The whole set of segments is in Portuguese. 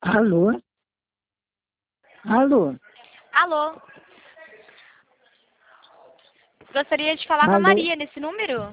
Alô? Alô? Alô? Gostaria de falar com a Alô? Maria nesse número?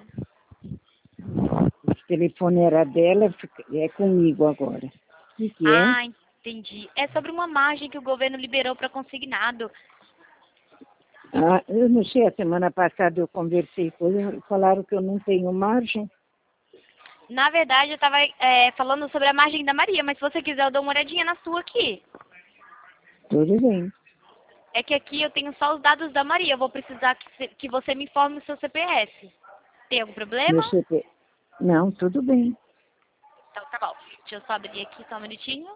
O telefone era dela, é comigo agora. O que é? Ah, entendi. É sobre uma margem que o governo liberou para consignado. Ah, eu não sei, a semana passada eu conversei com eles, falaram que eu não tenho margem. Na verdade, eu estava falando sobre a margem da Maria, mas se você quiser, eu dou uma olhadinha na sua aqui. Tudo bem. É que aqui eu tenho só os dados da Maria. Eu vou precisar que você me informe o seu CPF. Tem algum Meu problema? CP... Não, tudo bem. Então tá bom. Deixa eu só abrir aqui só um minutinho.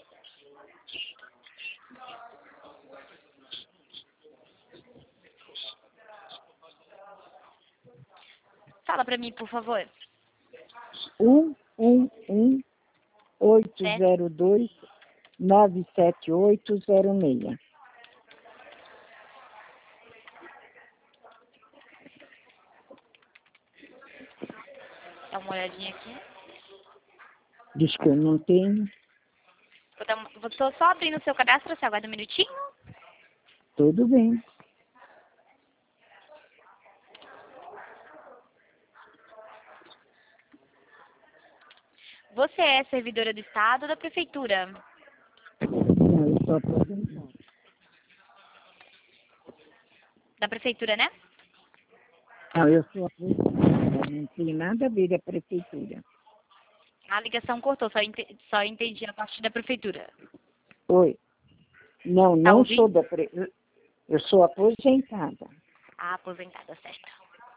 Fala pra mim, por favor. 111-802-97806. Dá uma olhadinha aqui. Diz que eu não tenho. Tô só abrindo o seu cadastro, você aguarda um minutinho. Tudo bem. Você é servidora do Estado ou da Prefeitura? Não, eu estou aposentada. Da Prefeitura, né? Não, eu sou aposentada. Não tem nada a ver com a prefeitura. A ligação cortou, só entendi a parte da Prefeitura. Oi. Não, Tá não sou ouvindo? da Eu sou aposentada. Ah, aposentada, certo.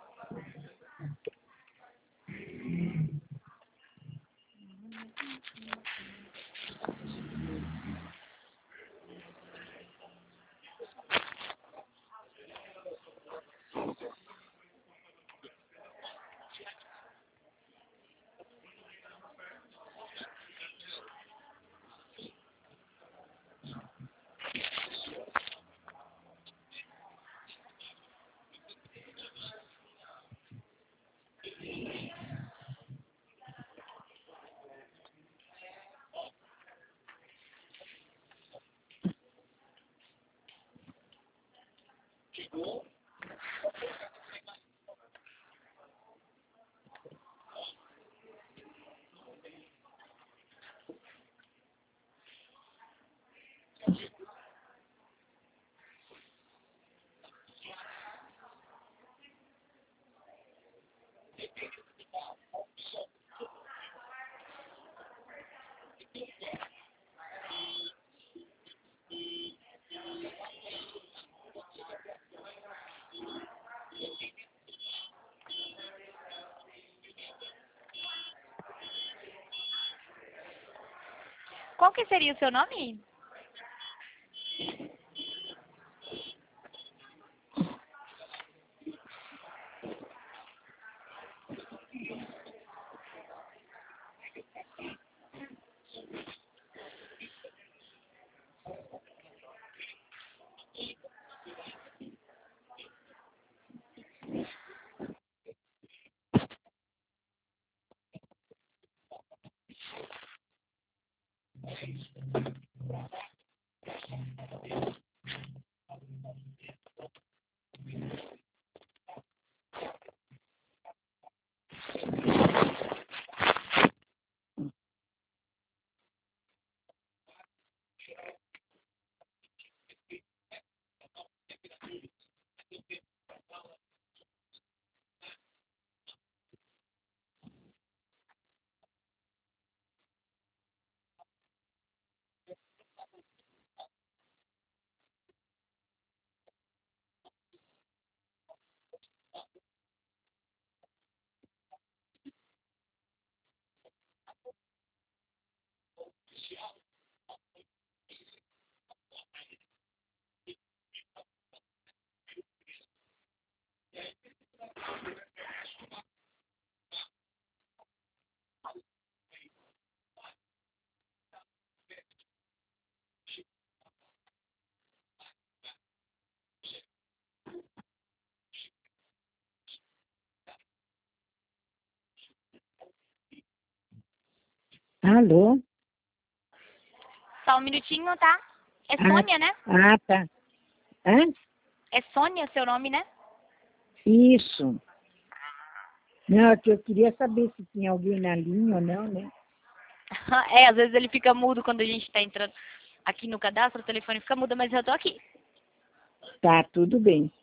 Qual que seria o seu nome? Alô? Só um minutinho, tá? É Sônia, né? Ah, tá. Hã? É Sônia seu nome, né? Isso. Não, é que eu queria saber se tinha alguém na linha ou não, né? É, às vezes ele fica mudo quando a gente tá entrando aqui no cadastro, o telefone fica mudo, mas eu tô aqui. Tá, tudo bem.